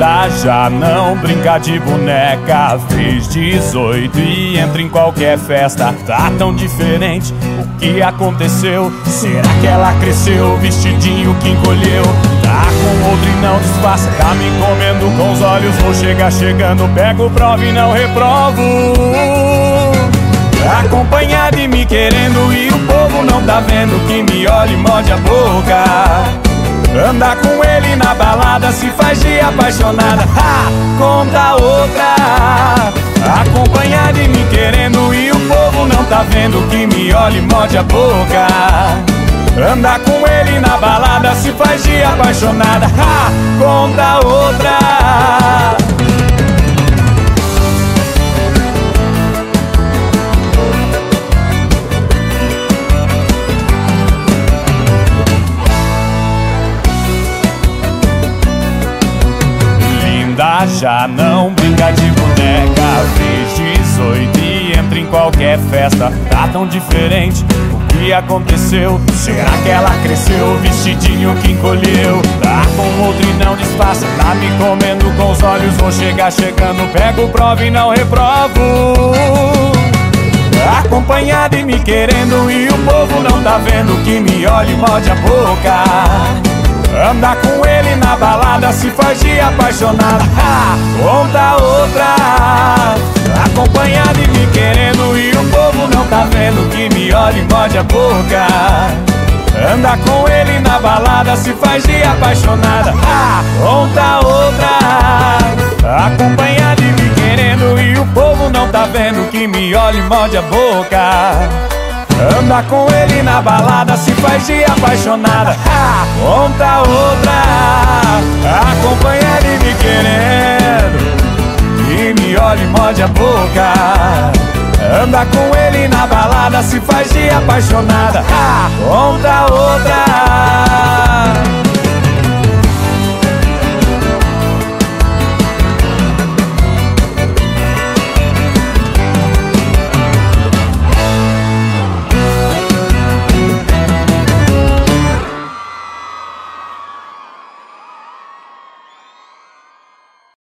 Linda, já não brinca de boneca. Fez 18 e entra em qualquer festa. Tá tão diferente, o que aconteceu? Será que ela cresceu? Vestidinho que encolheu. Tá com outro e não disfarça. Tá me comendo com os olhos. Vou chegar chegando, pego prova e não reprovo. Acompanhada e me querendo e o povo não tá vendo que me olha e morde a boca. Andar com ele na balada se faz de apaixonada. Conta outra. Acompanhada e me querendo e o povo não tá vendo que me olha e morde a boca. Andar com ele na balada se faz de apaixonada. Conta outra. Já não brinca de boneca. Fez 18 e entra em qualquer festa. Tá tão diferente, o que aconteceu? Será que ela cresceu? Vestidinho que encolheu. Tá com outro e não disfarça. Tá me comendo com os olhos. Vou chegar chegando, pego prova e não reprovo. Acompanhada e me querendo e o povo não tá vendo que me olha e morde a boca. Andar com ele na balada se faz de apaixonada. Conta outra. Acompanhada e me querendo e o povo não tá vendo que me olha e morde a boca. Andar com ele na balada se faz de apaixonada. Conta outra. Acompanhada e me querendo e o povo não tá vendo que me olha e morde a boca. Andar com ele na balada se faz de apaixonada. Conta outra. Acompanhada e me querendo e me olha e morde a boca. Andar com ele na balada se faz de apaixonada. Conta outra.